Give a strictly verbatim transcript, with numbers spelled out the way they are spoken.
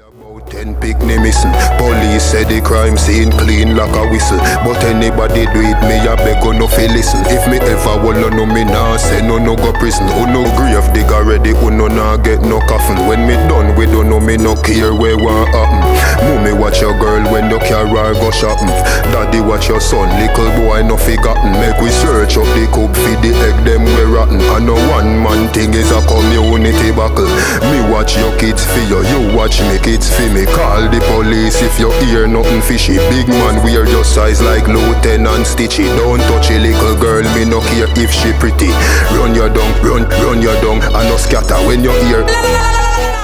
About ten picnic missing. Police say the crime scene clean like a whistle. But anybody do it, me a beg on no fi listen. If me ever wanna know me nah say no no go prison. Who no grave dig already, who no nah get no coffin. When me done, we don't know me no care where what happen. Mommy watch your girl when you carry her go shopping. Daddy watch your son, little boy no forgotten. Make we search up the coop feed the egg them we rotten. I know one man thing is a community buckle. Me watch your kids for you, you watch me kids for me. Call the police if you hear nothing fishy. Big man wear your size like Lieutenant Stitchy. Don't touch a little girl, me no care if she pretty. Run your dung, run, run your dung, and no scatter when you hear.